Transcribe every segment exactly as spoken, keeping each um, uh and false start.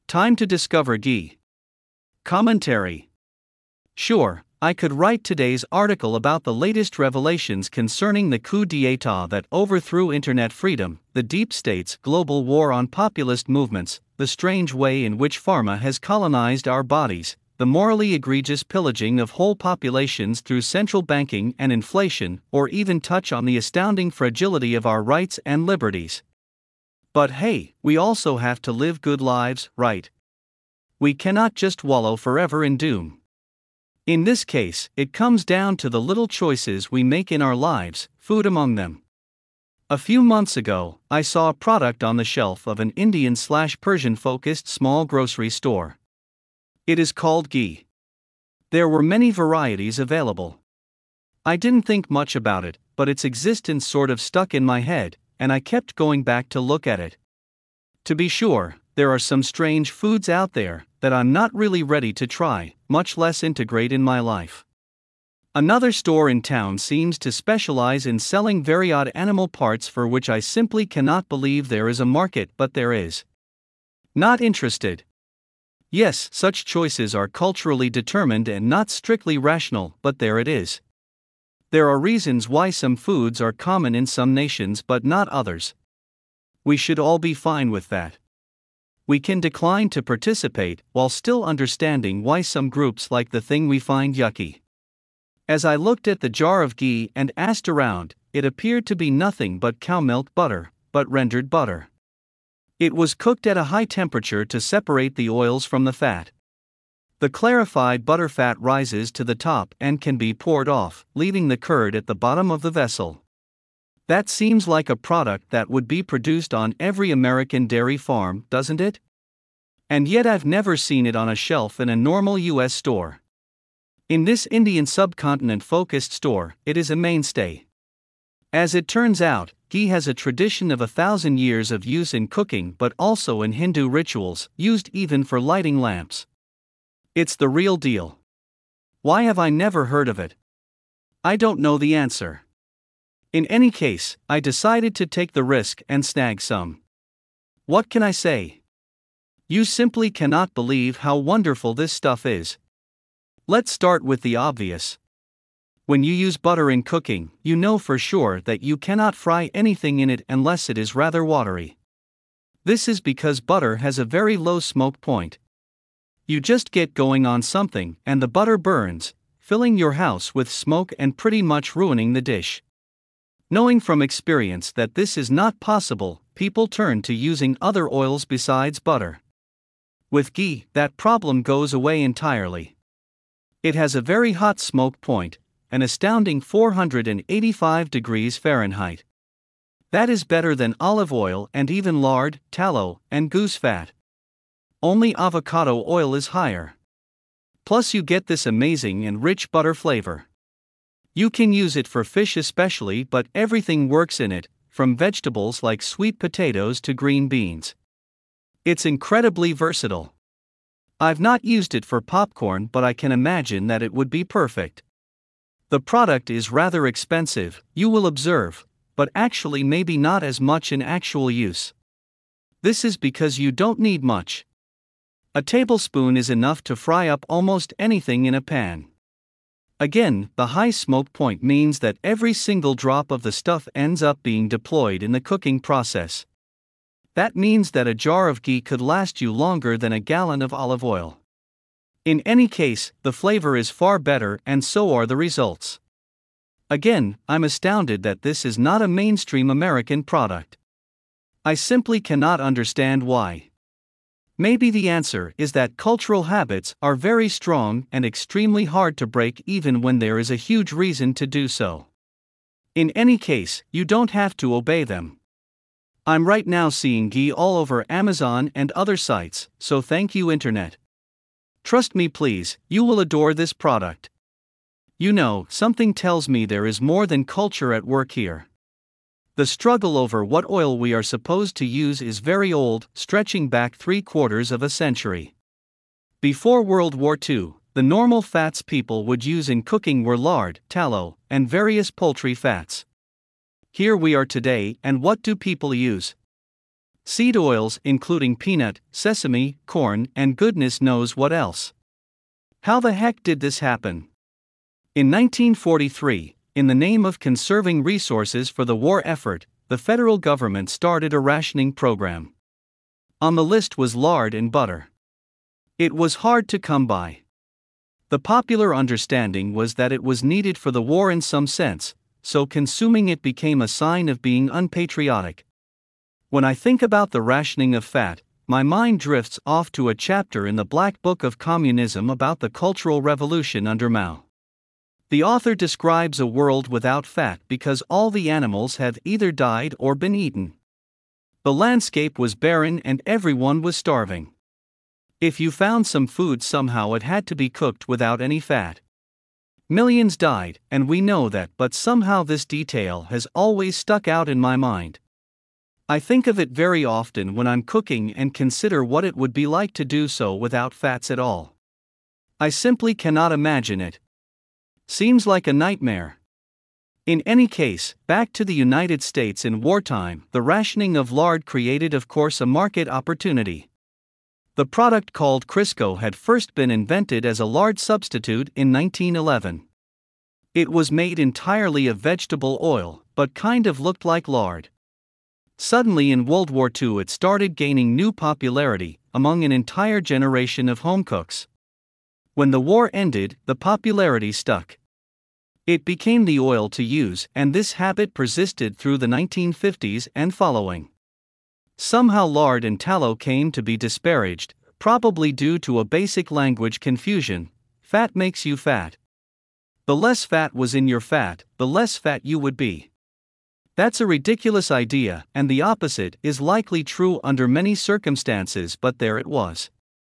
Time to discover ghee. Commentary. Sure, I could write today's article about the latest revelations concerning the coup d'etat that overthrew internet freedom, the deep state's global war on populist movements, the strange way in which pharma has colonized our bodies, the morally egregious pillaging of whole populations through central banking and inflation, or even touch on the astounding fragility of our rights and liberties. But hey, we also have to live good lives, right? We cannot just wallow forever in doom. In this case, it comes down to the little choices we make in our lives, food among them. A few months ago, I saw a product on the shelf of an Indian-slash-Persian-focused small grocery store. It is called ghee. There were many varieties available. I didn't think much about it, but its existence sort of stuck in my head, and I kept going back to look at it. To be sure, there are some strange foods out there that I'm not really ready to try, much less integrate in my life. Another store in town seems to specialize in selling very odd animal parts for which I simply cannot believe there is a market, but there is. Not interested. Yes, such choices are culturally determined and not strictly rational, but there it is. There are reasons why some foods are common in some nations but not others. We should all be fine with that. We can decline to participate while still understanding why some groups like the thing we find yucky. As I looked at the jar of ghee and asked around, it appeared to be nothing but cow milk butter, but rendered butter. It was cooked at a high temperature to separate the oils from the fat. The clarified butter fat rises to the top and can be poured off, leaving the curd at the bottom of the vessel. That seems like a product that would be produced on every American dairy farm, doesn't it? And yet I've never seen it on a shelf in a normal U S store. In this Indian subcontinent-focused store, it is a mainstay. As it turns out, ghee has a tradition of a thousand years of use in cooking but also in Hindu rituals, used even for lighting lamps. It's the real deal. Why have I never heard of it? I don't know the answer. In any case, I decided to take the risk and snag some. What can I say? You simply cannot believe how wonderful this stuff is. Let's start with the obvious. When you use butter in cooking, you know for sure that you cannot fry anything in it unless it is rather watery. This is because butter has a very low smoke point. You just get going on something and the butter burns, filling your house with smoke and pretty much ruining the dish. Knowing from experience that this is not possible, people turn to using other oils besides butter. With ghee, that problem goes away entirely. It has a very hot smoke point, an astounding four hundred eighty-five degrees Fahrenheit. That is better than olive oil and even lard, tallow, and goose fat. Only avocado oil is higher. Plus you get this amazing and rich butter flavor. You can use it for fish especially, but everything works in it, from vegetables like sweet potatoes to green beans. It's incredibly versatile. I've not used it for popcorn, but I can imagine that it would be perfect. The product is rather expensive, you will observe, but actually maybe not as much in actual use. This is because you don't need much. A tablespoon is enough to fry up almost anything in a pan. Again, the high smoke point means that every single drop of the stuff ends up being deployed in the cooking process. That means that a jar of ghee could last you longer than a gallon of olive oil. In any case, the flavor is far better and so are the results. Again, I'm astounded that this is not a mainstream American product. I simply cannot understand why. Maybe the answer is that cultural habits are very strong and extremely hard to break even when there is a huge reason to do so. In any case, you don't have to obey them. I'm right now seeing ghee all over Amazon and other sites, so thank you Internet. Trust me please, you will adore this product. You know, something tells me there is more than culture at work here. The struggle over what oil we are supposed to use is very old, stretching back three quarters of a century. Before World War Two, the normal fats people would use in cooking were lard, tallow, and various poultry fats. Here we are today, and what do people use? Seed oils including peanut, sesame, corn, and goodness knows what else. How the heck did this happen? In nineteen forty-three, in the name of conserving resources for the war effort, the federal government started a rationing program. On the list was lard and butter. It was hard to come by. The popular understanding was that it was needed for the war in some sense, so consuming it became a sign of being unpatriotic. When I think about the rationing of fat, my mind drifts off to a chapter in the Black Book of Communism about the Cultural Revolution under Mao. The author describes a world without fat because all the animals have either died or been eaten. The landscape was barren and everyone was starving. If you found some food, somehow it had to be cooked without any fat. Millions died, and we know that, but somehow this detail has always stuck out in my mind. I think of it very often when I'm cooking and consider what it would be like to do so without fats at all. I simply cannot imagine it. Seems like a nightmare. In any case, back to the United States in wartime, the rationing of lard created, of course, a market opportunity. The product called Crisco had first been invented as a lard substitute in nineteen eleven. It was made entirely of vegetable oil, but kind of looked like lard. Suddenly in World War Two it started gaining new popularity among an entire generation of home cooks. When the war ended, the popularity stuck. It became the oil to use, and this habit persisted through the nineteen fifties and following. Somehow lard and tallow came to be disparaged, probably due to a basic language confusion: fat makes you fat. The less fat was in your fat, the less fat you would be. That's a ridiculous idea, and the opposite is likely true under many circumstances, but there it was.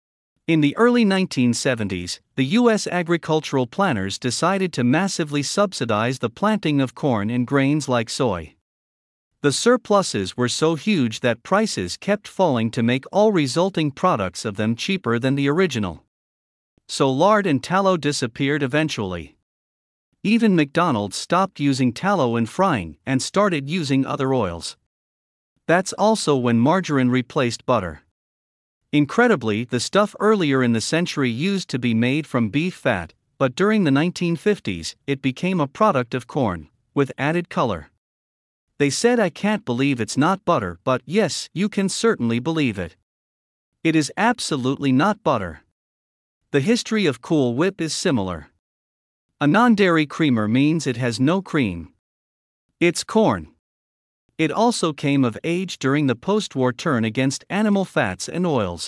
In the early nineteen seventies, the U S agricultural planners decided to massively subsidize the planting of corn and grains like soy. The surpluses were so huge that prices kept falling to make all resulting products of them cheaper than the original. So lard and tallow disappeared eventually. Even McDonald's stopped using tallow in frying and started using other oils. That's also when margarine replaced butter. Incredibly, the stuff earlier in the century used to be made from beef fat, but during the nineteen fifties, it became a product of corn, with added color. They said, I can't believe it's not butter, but yes, you can certainly believe it. It is absolutely not butter. The history of Cool Whip is similar. A non-dairy creamer means it has no cream. It's corn. It also came of age during the post-war turn against animal fats and oils.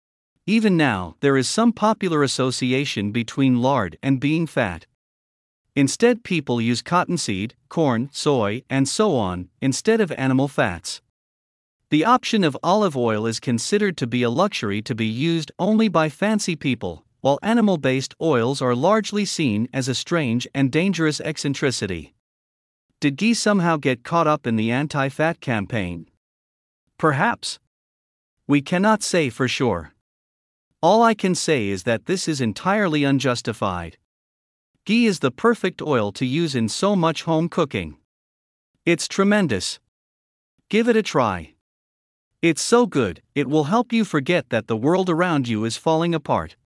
Even now, there is some popular association between lard and being fat. Instead, people use cottonseed, corn, soy, and so on, instead of animal fats. The option of olive oil is considered to be a luxury to be used only by fancy people, while animal-based oils are largely seen as a strange and dangerous eccentricity. Did ghee somehow get caught up in the anti-fat campaign? Perhaps. We cannot say for sure. All I can say is that this is entirely unjustified. Ghee is the perfect oil to use in so much home cooking. It's tremendous. Give it a try. It's so good, it will help you forget that the world around you is falling apart.